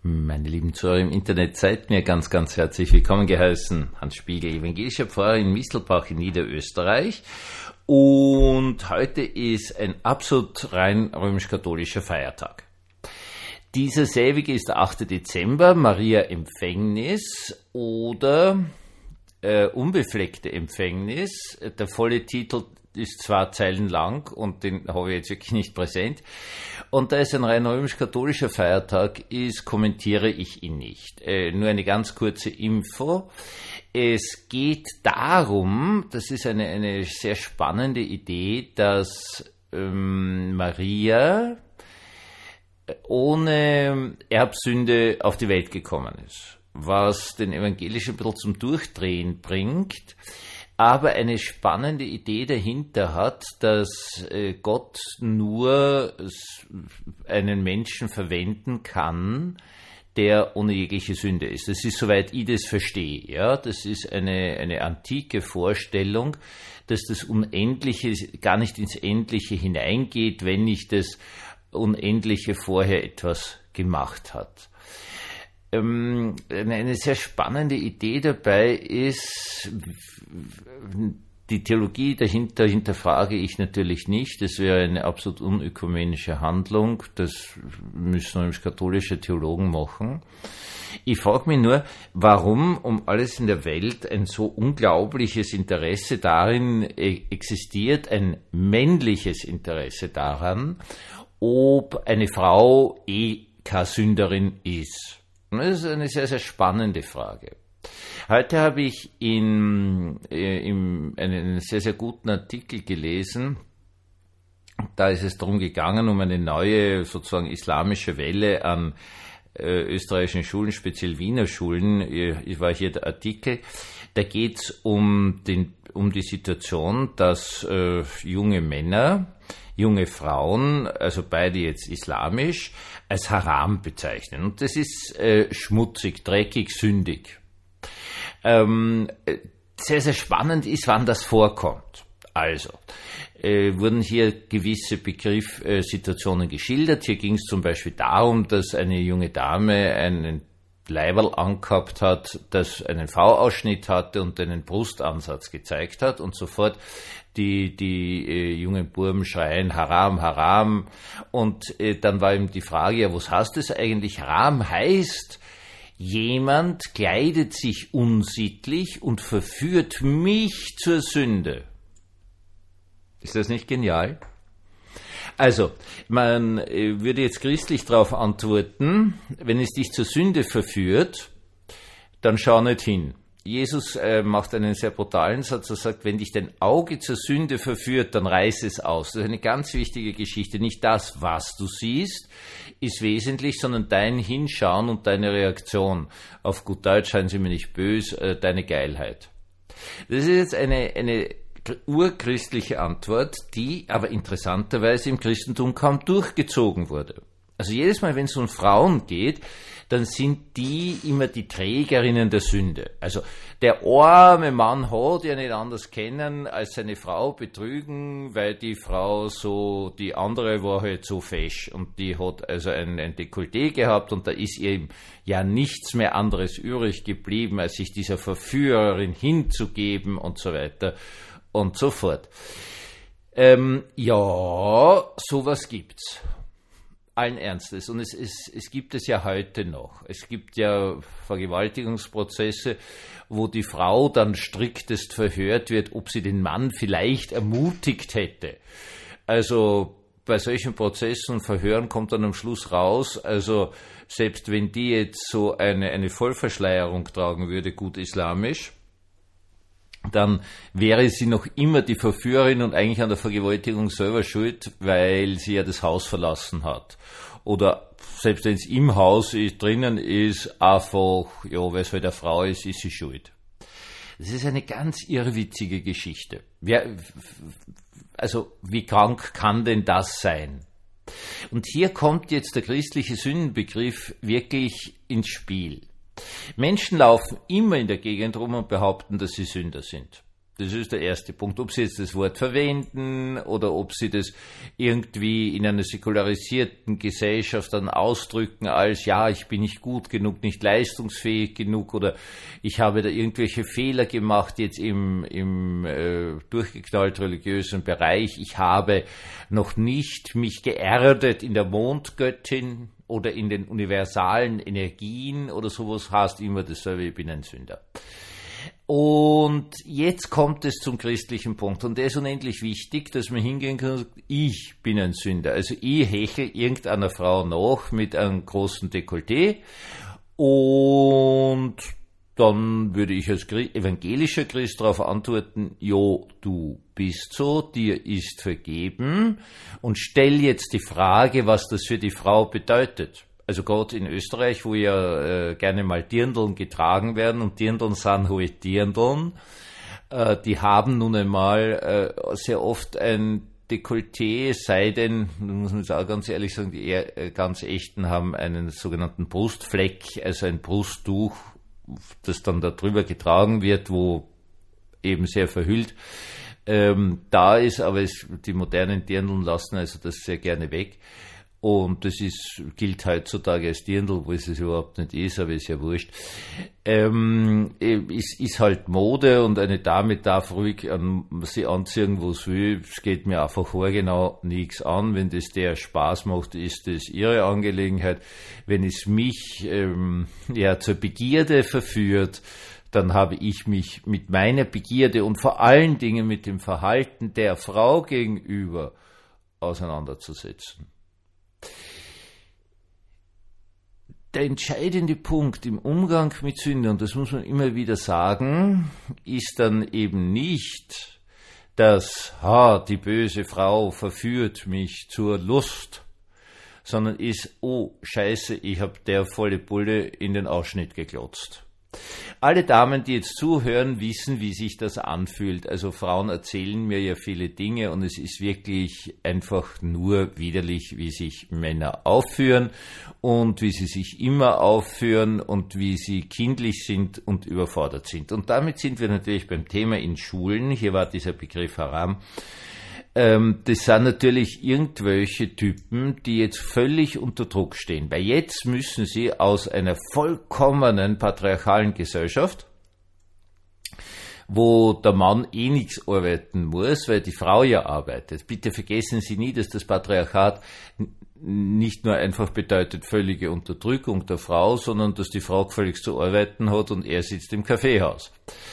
Meine lieben Zuhörer im Internet, seid mir ganz, ganz herzlich willkommen geheißen. Hans Spiegel, evangelischer Pfarrer in Mistelbach in Niederösterreich. Und heute ist ein absolut rein römisch-katholischer Feiertag. Dieser selbige ist der 8. Dezember, Maria Empfängnis oder unbefleckte Empfängnis. Der volle Titel ist 2 Zeilen lang und den habe ich jetzt wirklich nicht präsent. Und da es ein rein römisch-katholischer Feiertag ist, kommentiere ich ihn nicht. Nur eine ganz kurze Info. Es geht darum, das ist eine sehr spannende Idee, dass Maria ohne Erbsünde auf die Welt gekommen ist, was den Evangelischen ein bisschen zum Durchdrehen bringt, aber eine spannende Idee dahinter hat, dass Gott nur einen Menschen verwenden kann, der ohne jegliche Sünde ist. Das ist, soweit ich das verstehe, ja, das ist eine antike Vorstellung, dass das Unendliche gar nicht ins Endliche hineingeht, wenn nicht das Unendliche vorher etwas gemacht hat. Eine sehr spannende Idee dabei ist, die Theologie dahinter hinterfrage ich natürlich nicht, das wäre eine absolut unökumenische Handlung, das müssen römisch-katholische Theologen machen. Ich frage mich nur, warum um alles in der Welt ein so unglaubliches Interesse darin existiert, ein männliches Interesse daran, ob eine Frau keine Sünderin ist. Das ist eine sehr, sehr spannende Frage. Heute habe ich in einen sehr, sehr guten Artikel gelesen. Da ist es darum gegangen, um eine neue, sozusagen islamische Welle an österreichischen Schulen, speziell Wiener Schulen. War hier der Artikel. Da geht es um die Situation, dass junge Männer, junge Frauen, also beide jetzt islamisch, als Haram bezeichnen. Und das ist schmutzig, dreckig, sündig. Sehr, sehr spannend ist, wann das vorkommt. Also, wurden hier gewisse Situationen geschildert. Hier ging es zum Beispiel darum, dass eine junge Dame einen Leiberl angehabt hat, das einen V-Ausschnitt hatte und einen Brustansatz gezeigt hat und sofort die jungen Buben schreien, Haram, Haram. Und dann war eben die Frage, ja, was heißt das eigentlich? Haram heißt, jemand kleidet sich unsittlich und verführt mich zur Sünde. Ist das nicht genial? Also, man würde jetzt christlich darauf antworten, wenn es dich zur Sünde verführt, dann schau nicht hin. Jesus macht einen sehr brutalen Satz, er sagt, wenn dich dein Auge zur Sünde verführt, dann reiß es aus. Das ist eine ganz wichtige Geschichte. Nicht das, was du siehst, ist wesentlich, sondern dein Hinschauen und deine Reaktion. Auf gut Deutsch, seien Sie mir nicht böse, deine Geilheit. Das ist jetzt eine urchristliche Antwort, die aber interessanterweise im Christentum kaum durchgezogen wurde. Also jedes Mal, wenn es um Frauen geht, dann sind die immer die Trägerinnen der Sünde. Also der arme Mann hat ja nicht anders kennen, als seine Frau betrügen, weil die Frau die andere war halt so fesch und die hat also ein Dekolleté gehabt und da ist ihr ja nichts mehr anderes übrig geblieben, als sich dieser Verführerin hinzugeben und so weiter und so fort. Ja, sowas gibt's. Allen Ernstes. Und es gibt es ja heute noch. Es gibt ja Vergewaltigungsprozesse, wo die Frau dann striktest verhört wird, ob sie den Mann vielleicht ermutigt hätte. Also bei solchen Prozessen und Verhören kommt dann am Schluss raus, also selbst wenn die jetzt so eine Vollverschleierung tragen würde, gut islamisch, dann wäre sie noch immer die Verführerin und eigentlich an der Vergewaltigung selber schuld, weil sie ja das Haus verlassen hat. Oder selbst wenn es im Haus drinnen ist, einfach, ja, weil es halt eine Frau ist sie schuld. Das ist eine ganz irrwitzige Geschichte. Also, wie krank kann denn das sein? Und hier kommt jetzt der christliche Sündenbegriff wirklich ins Spiel. Menschen laufen immer in der Gegend rum und behaupten, dass sie Sünder sind. Das ist der erste Punkt. Ob Sie jetzt das Wort verwenden oder ob Sie das irgendwie in einer säkularisierten Gesellschaft dann ausdrücken als, ja, ich bin nicht gut genug, nicht leistungsfähig genug oder ich habe da irgendwelche Fehler gemacht jetzt im durchgeknallt religiösen Bereich. Ich habe noch nicht mich geerdet in der Mondgöttin oder in den universalen Energien oder sowas, heißt immer dasselbe, ich bin ein Sünder. Und jetzt kommt es zum christlichen Punkt und der ist unendlich wichtig, dass man hingehen kann und sagt, ich bin ein Sünder. Also ich hechle irgendeiner Frau nach mit einem großen Dekolleté und dann würde ich als evangelischer Christ darauf antworten, jo, du bist so, dir ist vergeben und stell jetzt die Frage, was das für die Frau bedeutet. Also gerade in Österreich, wo ja gerne mal Dirndln getragen werden und Dirndln sind halt Dirndln, die haben nun einmal sehr oft ein Dekolleté, es sei denn, muss man jetzt auch ganz ehrlich sagen, die ganz echten haben einen sogenannten Brustfleck, also ein Brusttuch, das dann da drüber getragen wird, wo eben sehr verhüllt da ist, aber die modernen Dirndln lassen also das sehr gerne weg. Und das gilt heutzutage als Dirndl, wo es überhaupt nicht ist, aber ist ja wurscht. Ist halt Mode und eine Dame darf ruhig sie anziehen, wo sie will. Es geht mir einfach vorgenau nichts an. Wenn das der Spaß macht, ist das ihre Angelegenheit. Wenn es mich zur Begierde verführt, dann habe ich mich mit meiner Begierde und vor allen Dingen mit dem Verhalten der Frau gegenüber auseinanderzusetzen. Der entscheidende Punkt im Umgang mit Sünde, und das muss man immer wieder sagen, ist dann eben nicht, dass die böse Frau verführt mich zur Lust, sondern ist, oh Scheiße, ich habe der volle Bulle in den Ausschnitt geglotzt. Alle Damen, die jetzt zuhören, wissen, wie sich das anfühlt. Also Frauen erzählen mir ja viele Dinge und es ist wirklich einfach nur widerlich, wie sich Männer aufführen und wie sie sich immer aufführen und wie sie kindlich sind und überfordert sind. Und damit sind wir natürlich beim Thema in Schulen. Hier war dieser Begriff Haram. Das sind natürlich irgendwelche Typen, die jetzt völlig unter Druck stehen. Weil jetzt müssen sie aus einer vollkommenen patriarchalen Gesellschaft, wo der Mann nichts arbeiten muss, weil die Frau ja arbeitet. Bitte vergessen Sie nie, dass das Patriarchat nicht nur einfach bedeutet völlige Unterdrückung der Frau, sondern dass die Frau gefälligst zu arbeiten hat und er sitzt im Kaffeehaus.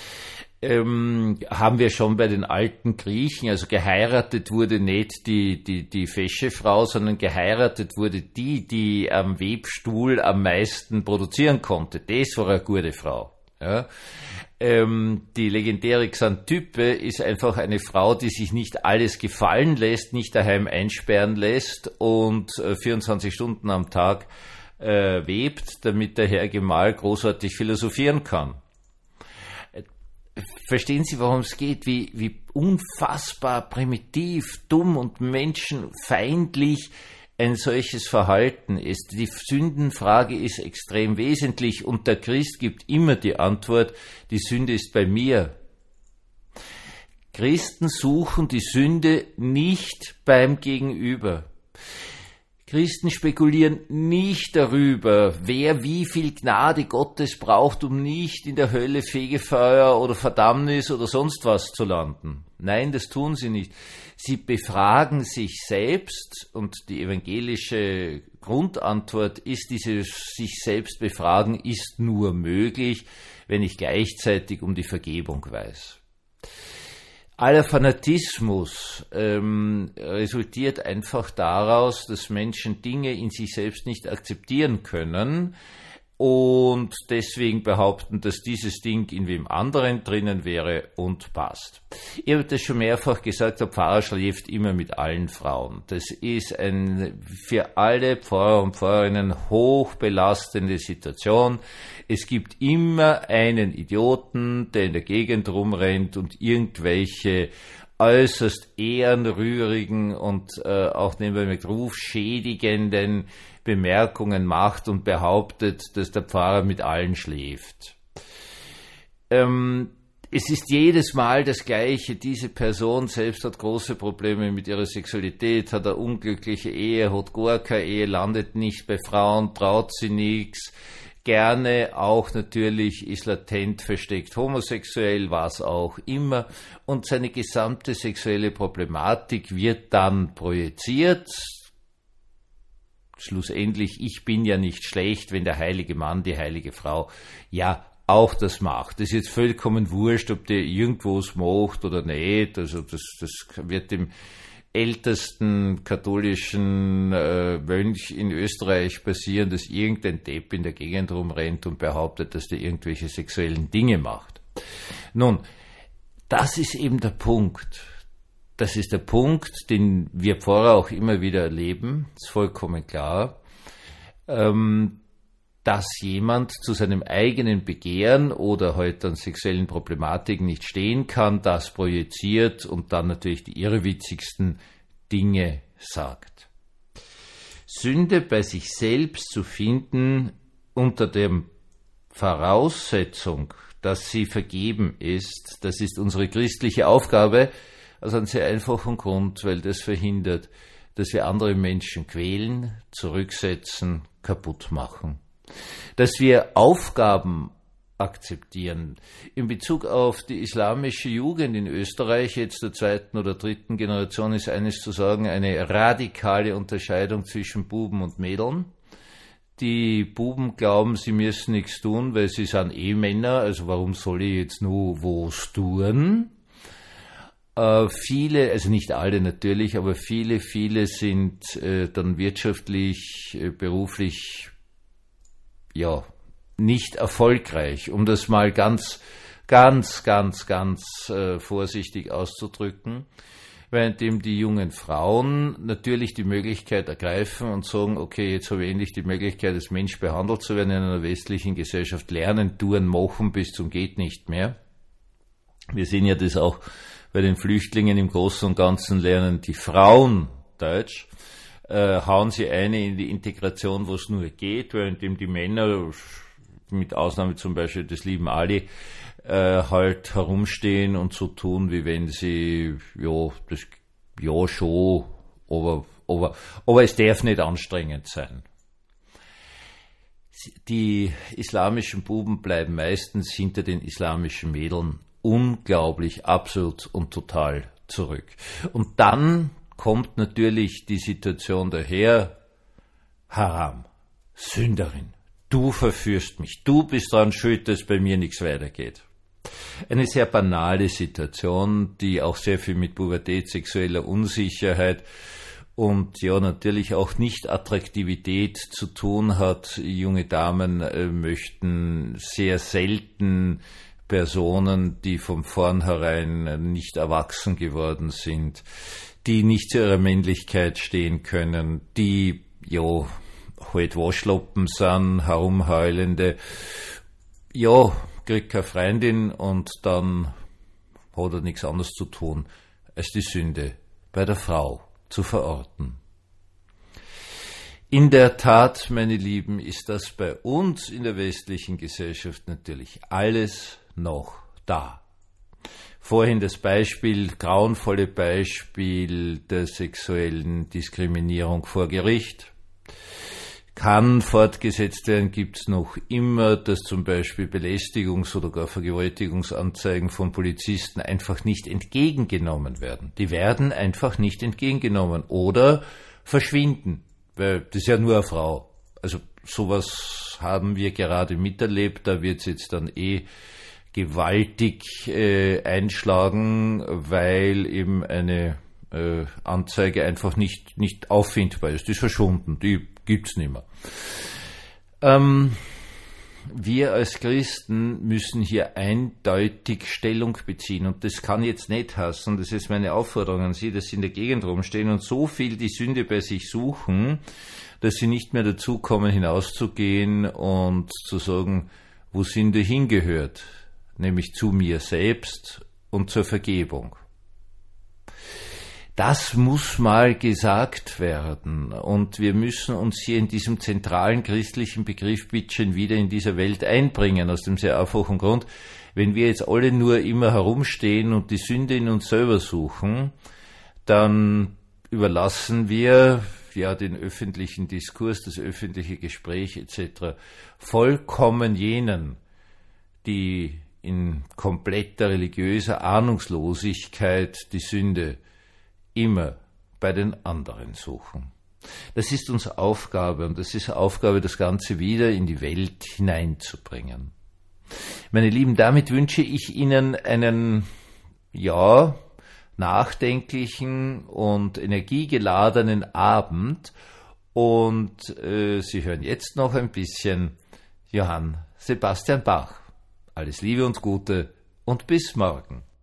Haben wir schon bei den alten Griechen, also geheiratet wurde nicht die fesche Frau, sondern geheiratet wurde die am Webstuhl am meisten produzieren konnte. Das war eine gute Frau. Ja. Die legendäre Xantippe ist einfach eine Frau, die sich nicht alles gefallen lässt, nicht daheim einsperren lässt und 24 Stunden am Tag webt, damit der Herr Gemahl großartig philosophieren kann. Verstehen Sie, worum es geht? Wie unfassbar primitiv, dumm und menschenfeindlich ein solches Verhalten ist. Die Sündenfrage ist extrem wesentlich und der Christ gibt immer die Antwort, die Sünde ist bei mir. Christen suchen die Sünde nicht beim Gegenüber. Christen spekulieren nicht darüber, wer wie viel Gnade Gottes braucht, um nicht in der Hölle, Fegefeuer oder Verdammnis oder sonst was zu landen. Nein, das tun sie nicht. Sie befragen sich selbst und die evangelische Grundantwort ist, dieses sich selbst befragen ist nur möglich, wenn ich gleichzeitig um die Vergebung weiß. Aller Fanatismus resultiert einfach daraus, dass Menschen Dinge in sich selbst nicht akzeptieren können und deswegen behaupten, dass dieses Ding in wem anderen drinnen wäre und passt. Ich habe das schon mehrfach gesagt, der Pfarrer schläft immer mit allen Frauen. Das ist für alle Pfarrer und Pfarrerinnen hochbelastende Situation. Es gibt immer einen Idioten, der in der Gegend rumrennt und irgendwelche äußerst ehrenrührigen und auch nebenbei mit rufschädigenden Bemerkungen macht und behauptet, dass der Pfarrer mit allen schläft. es ist jedes Mal das Gleiche. Diese Person selbst hat große Probleme mit ihrer Sexualität, hat eine unglückliche Ehe, hat gar keine Ehe, landet nicht bei Frauen, traut sie nichts. Gerne auch natürlich ist latent versteckt homosexuell, was auch immer. Und seine gesamte sexuelle Problematik wird dann projiziert. Schlussendlich, ich bin ja nicht schlecht, wenn der heilige Mann, die heilige Frau, ja, auch das macht. Das ist jetzt vollkommen wurscht, ob der irgendwas macht oder nicht. Also das wird dem ältesten katholischen Mönch in Österreich passieren, dass irgendein Depp in der Gegend rumrennt und behauptet, dass der irgendwelche sexuellen Dinge macht. Nun, das ist eben der Punkt. Das ist der Punkt, den wir Pfarrer auch immer wieder erleben, ist vollkommen klar, dass jemand zu seinem eigenen Begehren oder halt an sexuellen Problematiken nicht stehen kann, das projiziert und dann natürlich die irrwitzigsten Dinge sagt. Sünde bei sich selbst zu finden unter der Voraussetzung, dass sie vergeben ist, das ist unsere christliche Aufgabe, aus einem sehr einfachen Grund, weil das verhindert, dass wir andere Menschen quälen, zurücksetzen, kaputt machen. Dass wir Aufgaben akzeptieren. In Bezug auf die islamische Jugend in Österreich, jetzt der zweiten oder dritten Generation, ist eines zu sagen, eine radikale Unterscheidung zwischen Buben und Mädeln. Die Buben glauben, sie müssen nichts tun, weil sie sind Männer, also warum soll ich jetzt nur was tun? Viele, also nicht alle natürlich, aber viele sind dann wirtschaftlich, beruflich, ja, nicht erfolgreich, um das mal ganz vorsichtig auszudrücken, währenddem die jungen Frauen natürlich die Möglichkeit ergreifen und sagen, okay, jetzt habe ich endlich die Möglichkeit, als Mensch behandelt zu werden in einer westlichen Gesellschaft, lernen, tun, machen bis zum geht nicht mehr. Wir sehen ja das auch bei den Flüchtlingen im Großen und Ganzen, lernen die Frauen Deutsch, hauen sie eine in die Integration, wo es nur geht, währenddem die Männer, mit Ausnahme zum Beispiel des lieben Ali, halt herumstehen und so tun, wie wenn sie, schon, aber es darf nicht anstrengend sein. Die islamischen Buben bleiben meistens hinter den islamischen Mädeln unglaublich, absolut und total zurück. Und dann kommt natürlich die Situation daher, Haram, Sünderin, du verführst mich, du bist daran schuld, dass bei mir nichts weitergeht. Eine sehr banale Situation, die auch sehr viel mit Pubertät, sexueller Unsicherheit und ja natürlich auch Nicht-Attraktivität zu tun hat. Junge Damen möchten sehr selten Personen, die von vornherein nicht erwachsen geworden sind, die nicht zu ihrer Männlichkeit stehen können, die halt Waschlappen sind, herumheulende, kriegt keine Freundin und dann hat er nichts anderes zu tun, als die Sünde bei der Frau zu verorten. In der Tat, meine Lieben, ist das bei uns in der westlichen Gesellschaft natürlich alles noch da. Vorhin das grauenvolle Beispiel der sexuellen Diskriminierung vor Gericht. Kann fortgesetzt werden, gibt's noch immer, dass zum Beispiel Belästigungs- oder gar Vergewaltigungsanzeigen von Polizisten einfach nicht entgegengenommen werden. Die werden einfach nicht entgegengenommen oder verschwinden, weil das ist ja nur eine Frau. Also sowas haben wir gerade miterlebt, da wird's jetzt dann gewaltig einschlagen, weil eben eine Anzeige einfach nicht auffindbar ist. Die ist verschwunden, die gibt's nicht mehr. Wir als Christen müssen hier eindeutig Stellung beziehen und das kann jetzt nicht heißen, das ist meine Aufforderung an Sie, dass Sie in der Gegend rumstehen und so viel die Sünde bei sich suchen, dass Sie nicht mehr dazu kommen, hinauszugehen und zu sagen, wo Sünde hingehört, nämlich zu mir selbst und zur Vergebung. Das muss mal gesagt werden. Und wir müssen uns hier in diesem zentralen christlichen Begriff bittchen wieder in dieser Welt einbringen, aus dem sehr einfachen Grund, wenn wir jetzt alle nur immer herumstehen und die Sünde in uns selber suchen, dann überlassen wir ja den öffentlichen Diskurs, das öffentliche Gespräch etc. vollkommen jenen, die in kompletter religiöser Ahnungslosigkeit die Sünde immer bei den anderen suchen. Das ist unsere Aufgabe und das ist Aufgabe, das Ganze wieder in die Welt hineinzubringen. Meine Lieben, damit wünsche ich Ihnen einen, nachdenklichen und energiegeladenen Abend und Sie hören jetzt noch ein bisschen Johann Sebastian Bach. Alles Liebe und Gute und bis morgen.